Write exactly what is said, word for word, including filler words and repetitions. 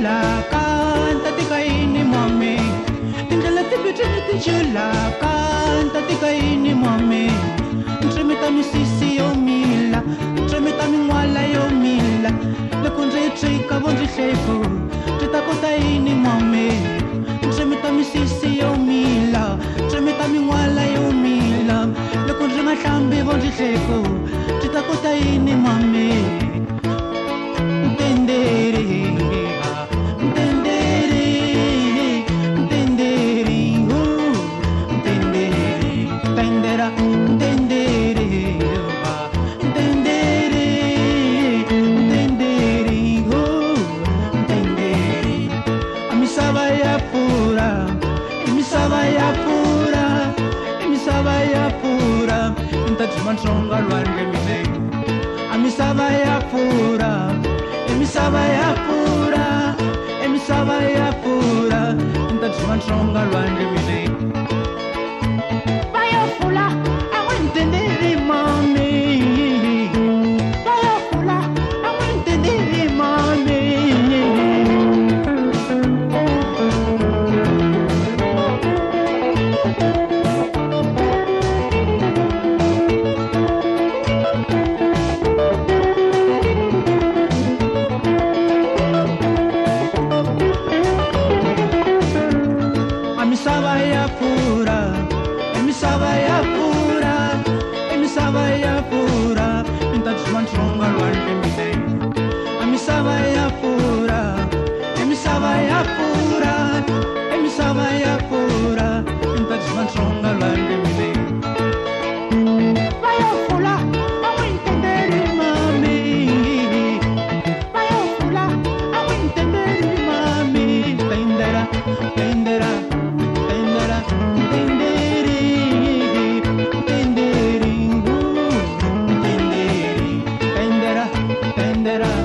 chula canta ti kaini mami tindlela ti bitini ti chula canta ti kaini mami ntremeta misisi yo mila ntremeta mingwala yo mila loko ndzi trika vo ndzi hleko ti ta kota yini mami ntremeta misisi yo mila ntremeta mingwala yo mila loko ndzi nga hlambi vo ndzi hleko ti ta kota yini mami ntendere ntendere ntendere oh ntendere tendera ntendere ntendere ntendere oh ntendere amisava ya pura amisava ya pura amisava ya pura ntajimantsonga lwandle mine amisava ya pura emisava ya pura emisava ya pura ntajimantsonga lwandle mine bayafula awentendere mami bayafula awentendere mami emisava ya pura emisava ya pura emisava ya pura ntajimantsonga lwandle mine emisava ya pura emisava ya pura emisava ya pura ntajimantsonga lwandle mine bayafula awentendere mami bayafula awentendere mami tendera tendera tendera tendere tendere tendere tendera tendera